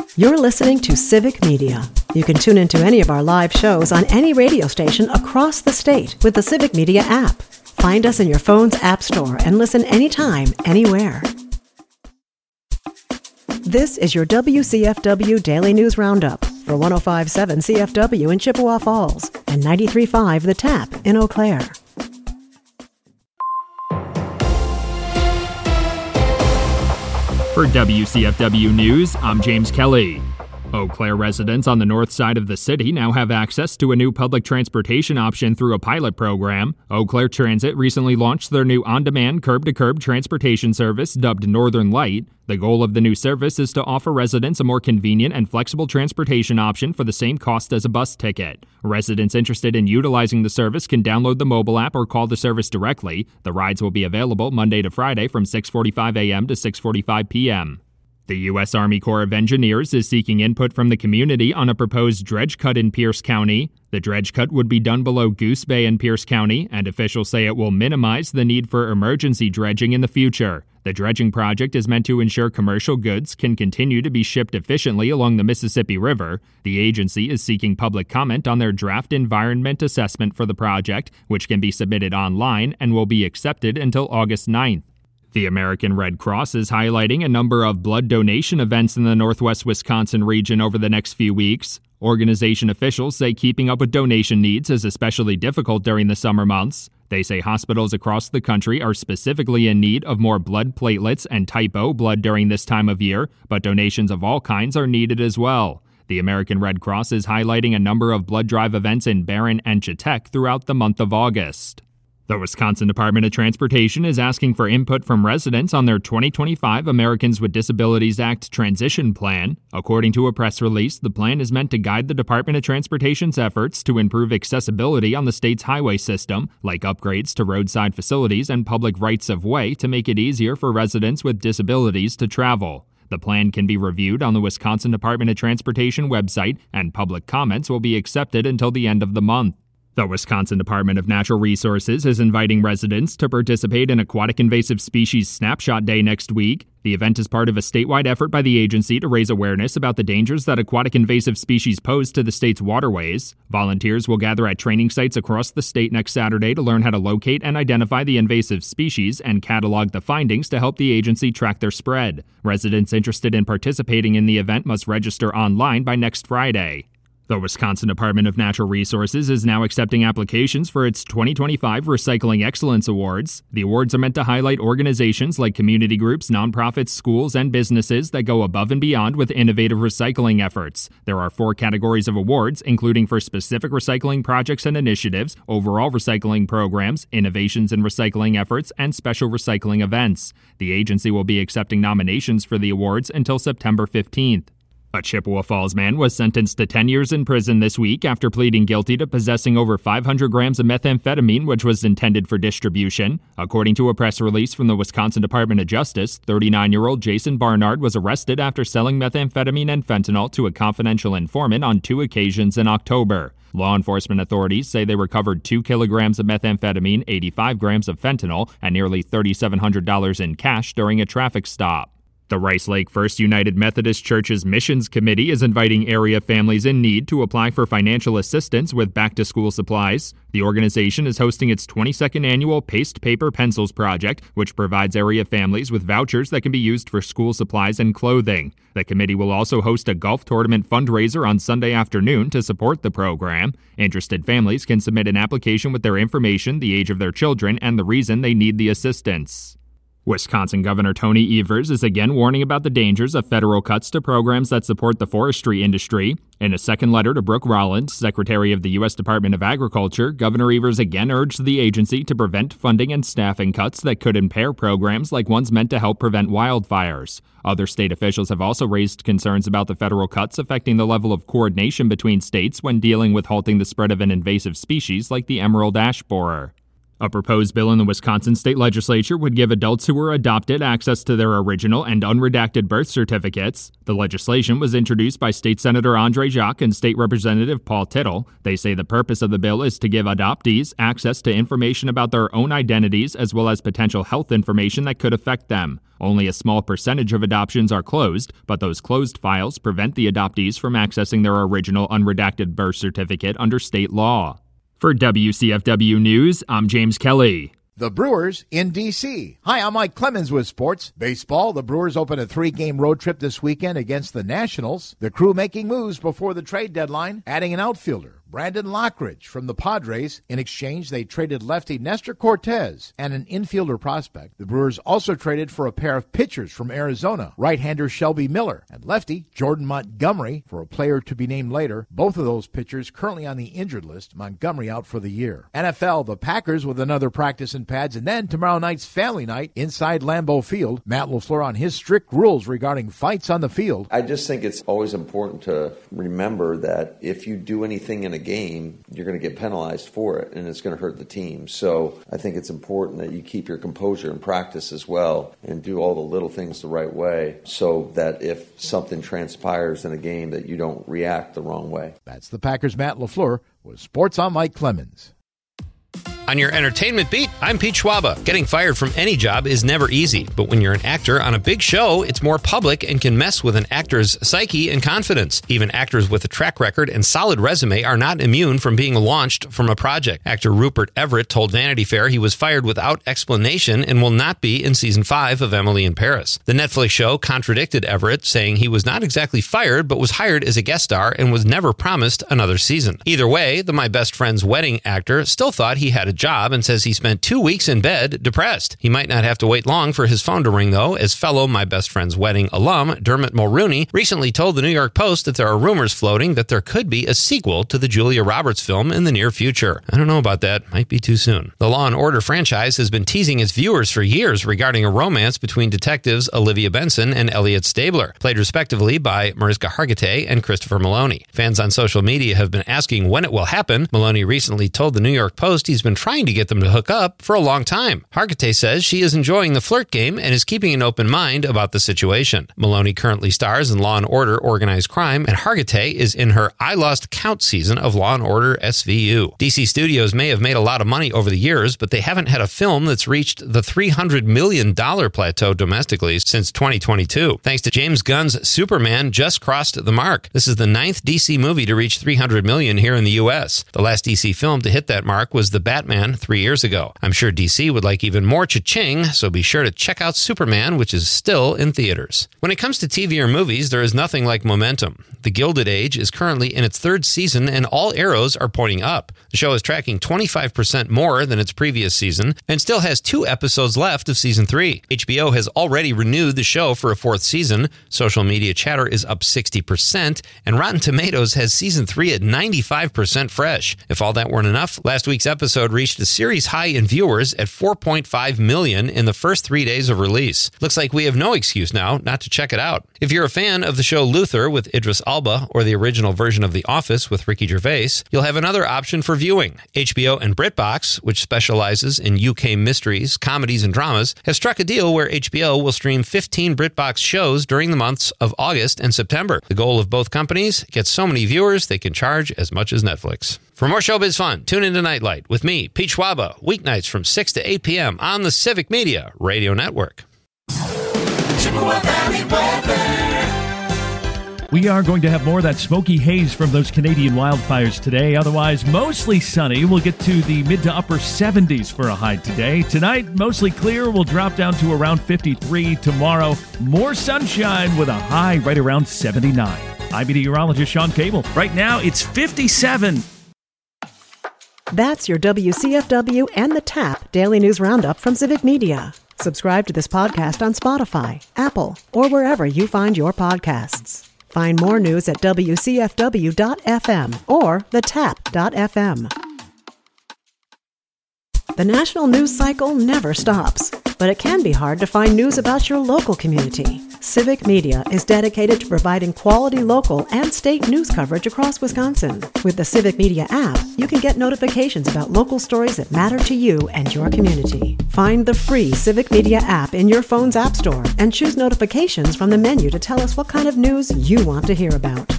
You're listening to Civic Media. You can tune into any of our live shows on any radio station across the state with the Civic Media app. Find us in your phone's app store and listen anytime, anywhere. This is your WCFW Daily News Roundup for 105.7 CFW in Chippewa Falls and 93.5 The Tap in Eau Claire. For WCFW News, I'm James Kelly. Eau Claire residents on the north side of the city now have access to a new public transportation option through a pilot program. Eau Claire Transit recently launched their new on-demand curb-to-curb transportation service dubbed Northern Light. The goal of the new service is to offer residents a more convenient and flexible transportation option for the same cost as a bus ticket. Residents interested in utilizing the service can download the mobile app or call the service directly. The rides will be available Monday to Friday from 6:45 a.m. to 6:45 p.m. The U.S. Army Corps of Engineers is seeking input from the community on a proposed dredge cut in Pierce County. The dredge cut would be done below Goose Bay in Pierce County, and officials say it will minimize the need for emergency dredging in the future. The dredging project is meant to ensure commercial goods can continue to be shipped efficiently along the Mississippi River. The agency is seeking public comment on their draft environment assessment for the project, which can be submitted online and will be accepted until August 9th. The American Red Cross is highlighting a number of blood donation events in the northwest Wisconsin region over the next few weeks. Organization officials say keeping up with donation needs is especially difficult during the summer months. They say hospitals across the country are specifically in need of more blood platelets and type O blood during this time of year, but donations of all kinds are needed as well. The American Red Cross is highlighting a number of blood drive events in Barron and Chetek throughout the month of August. The Wisconsin Department of Transportation is asking for input from residents on their 2025 Americans with Disabilities Act transition plan. According to a press release, the plan is meant to guide the Department of Transportation's efforts to improve accessibility on the state's highway system, like upgrades to roadside facilities and public rights-of-way to make it easier for residents with disabilities to travel. The plan can be reviewed on the Wisconsin Department of Transportation website, and public comments will be accepted until the end of the month. The Wisconsin Department of Natural Resources is inviting residents to participate in Aquatic Invasive Species Snapshot Day next week. The event is part of a statewide effort by the agency to raise awareness about the dangers that aquatic invasive species pose to the state's waterways. Volunteers will gather at training sites across the state next Saturday to learn how to locate and identify the invasive species and catalog the findings to help the agency track their spread. Residents interested in participating in the event must register online by next Friday. The Wisconsin Department of Natural Resources is now accepting applications for its 2025 Recycling Excellence Awards. The awards are meant to highlight organizations like community groups, nonprofits, schools, and businesses that go above and beyond with innovative recycling efforts. There are 4 categories of awards, including for specific recycling projects and initiatives, overall recycling programs, innovations in recycling efforts, and special recycling events. The agency will be accepting nominations for the awards until September 15th. A Chippewa Falls man was sentenced to 10 years in prison this week after pleading guilty to possessing over 500 grams of methamphetamine, which was intended for distribution. According to a press release from the Wisconsin Department of Justice, 39-year-old Jason Barnard was arrested after selling methamphetamine and fentanyl to a confidential informant on 2 occasions in October. Law enforcement authorities say they recovered 2 kilograms of methamphetamine, 85 grams of fentanyl, and nearly $3,700 in cash during a traffic stop. The Rice Lake First United Methodist Church's Missions Committee is inviting area families in need to apply for financial assistance with back-to-school supplies. The organization is hosting its 22nd annual Paste Paper Pencils project, which provides area families with vouchers that can be used for school supplies and clothing. The committee will also host a golf tournament fundraiser on Sunday afternoon to support the program. Interested families can submit an application with their information, the age of their children, and the reason they need the assistance. Wisconsin Governor Tony Evers is again warning about the dangers of federal cuts to programs that support the forestry industry. In a second letter to Brooke Rollins, Secretary of the U.S. Department of Agriculture, Governor Evers again urged the agency to prevent funding and staffing cuts that could impair programs like ones meant to help prevent wildfires. Other state officials have also raised concerns about the federal cuts affecting the level of coordination between states when dealing with halting the spread of an invasive species like the emerald ash borer. A proposed bill in the Wisconsin state legislature would give adults who were adopted access to their original and unredacted birth certificates. The legislation was introduced by State Senator Andre Jacques and State Representative Paul Tittle. They say the purpose of the bill is to give adoptees access to information about their own identities as well as potential health information that could affect them. Only a small percentage of adoptions are closed, but those closed files prevent the adoptees from accessing their original unredacted birth certificate under state law. For WCFW News, I'm James Kelly. The Brewers in D.C. Hi, I'm Mike Clemens with sports. Baseball, the Brewers open a 3-game road trip this weekend against the Nationals. The crew making moves before the trade deadline, adding an outfielder, Brandon Lockridge from the Padres. In exchange, they traded lefty Nestor Cortez and an infielder prospect. The Brewers also traded for a pair of pitchers from Arizona, right-hander Shelby Miller and lefty Jordan Montgomery for a player to be named later. Both of those pitchers currently on the injured list, Montgomery out for the year. NFL, the Packers with another practice in pads, and then tomorrow night's family night inside Lambeau Field. Matt LaFleur on his strict rules regarding fights on the field. I just think it's always important to remember that if you do anything in a game, you're going to get penalized for it, and it's going to hurt the team. So I think it's important that you keep your composure in practice as well and do all the little things the right way so that if something transpires in a game that you don't react the wrong way. That's the Packers' Matt LaFleur with Sports on Mike Clemens. On your entertainment beat, I'm Pete Schwaba. Getting fired from any job is never easy, but when you're an actor on a big show, it's more public and can mess with an actor's psyche and confidence. Even actors with a track record and solid resume are not immune from being launched from a project. Actor Rupert Everett told Vanity Fair he was fired without explanation and will not be in season 5 of Emily in Paris. The Netflix show contradicted Everett, saying he was not exactly fired, but was hired as a guest star and was never promised another season. Either way, the My Best Friend's Wedding actor still thought he had a job and says he spent 2 weeks in bed depressed. He might not have to wait long for his phone to ring, though, as fellow My Best Friend's Wedding alum Dermot Mulrooney recently told the New York Post that there are rumors floating that there could be a sequel to the Julia Roberts film in the near future. I don't know about that. Might be too soon. The Law & Order franchise has been teasing its viewers for years regarding a romance between detectives Olivia Benson and Elliot Stabler, played respectively by Mariska Hargitay and Christopher Maloney. Fans on social media have been asking when it will happen. Maloney recently told the New York Post he's been trying to get them to hook up for a long time. Hargitay says she is enjoying the flirt game and is keeping an open mind about the situation. Maloney currently stars in Law & Order Organized Crime, and Hargitay is in her I Lost Count season of Law & Order SVU. DC Studios may have made a lot of money over the years, but they haven't had a film that's reached the $300 million plateau domestically since 2022. Thanks to James Gunn's Superman just crossed the mark. This is the 9th DC movie to reach $300 million here in the U.S. The last DC film to hit that mark was The Batman 3 years ago. I'm sure DC would like even more cha-ching, so be sure to check out Superman, which is still in theaters. When it comes to TV or movies, there is nothing like momentum. The Gilded Age is currently in its 3rd season, and all arrows are pointing up. The show is tracking 25% more than its previous season, and still has 2 episodes left of season 3. HBO has already renewed the show for a 4th season. Social media chatter is up 60%, and Rotten Tomatoes has season 3 at 95% fresh. If all that weren't enough, last week's episode reached a series high in viewers at 4.5 million in the first 3 days of release. Looks like we have no excuse now not to check it out. If you're a fan of the show Luther with Idris Elba or the original version of The Office with Ricky Gervais, you'll have another option for viewing. HBO and BritBox, which specializes in UK mysteries, comedies, and dramas, have struck a deal where HBO will stream 15 BritBox shows during the months of August and September. The goal of both companies: get so many viewers they can charge as much as Netflix. For more showbiz fun, tune into Nightlight with me, Pete Schwaba, weeknights from 6 to 8 p.m. on the Civic Media Radio Network. We are going to have more of that smoky haze from those Canadian wildfires today. Otherwise, mostly sunny. We'll get to the mid to upper 70s for a high today. Tonight, mostly clear. We'll drop down to around 53. Tomorrow, more sunshine with a high right around 79. I'm meteorologist Sean Cable. Right now, it's 57. That's your WCFW and the TAP Daily News Roundup from Civic Media. Subscribe to this podcast on Spotify, Apple, or wherever you find your podcasts. Find more news at WCFW.FM or thetap.fm. The national news cycle never stops, but it can be hard to find news about your local community. Civic Media is dedicated to providing quality local and state news coverage across Wisconsin. With the Civic Media app, you can get notifications about local stories that matter to you and your community. Find the free Civic Media app in your phone's app store and choose notifications from the menu to tell us what kind of news you want to hear about.